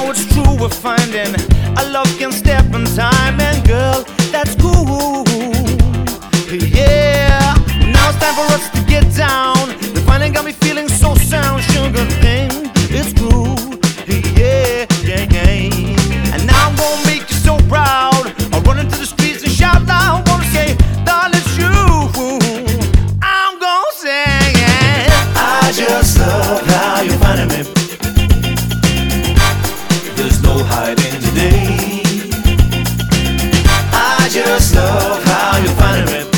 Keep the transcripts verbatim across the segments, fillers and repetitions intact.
know it's true, we're finding a love can step in time, and girl, that's cool. Yeah, now it's time for us to get down. The finding got me feeling so sound, sugar thing, it's true. Yeah, yeah, yeah. And now I'm gonna make you so proud. I'll run into the streets and shout loud. I wanna say, darling, it's you. I'm gonna say, yeah. I just love how you're finding me. There's no hiding today. I just love how you're finding me.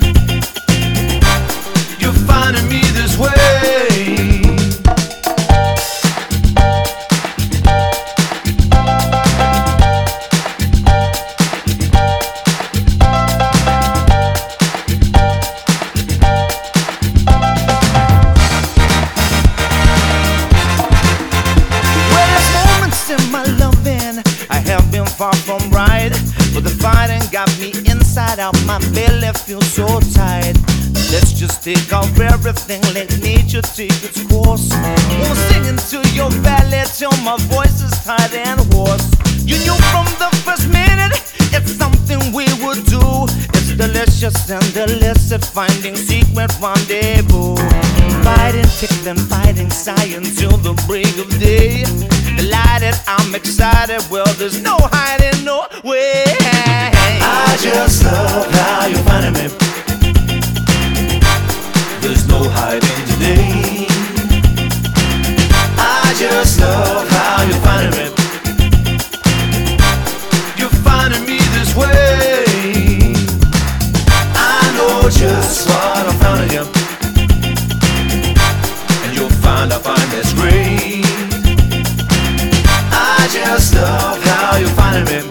You're finding me this way. In my loving, I have been far from right, but the fighting got me inside out. My belly feels so tight. Let's just take off everything, let nature take its course. We'll sing into your belly till my voice is tight and hoarse. You knew from the first minute it's something we would do. It's delicious and illicit, finding secret rendezvous. Fighting, tickling, fighting science till the break of day. Delighted, I'm excited, well there's no hiding, no way. I just love how you're finding me. There's no hiding today. I just love how you're finding me. You're finding me this way. I know just what I'm finding you, and you'll find I find this great. I just love how you're finding me.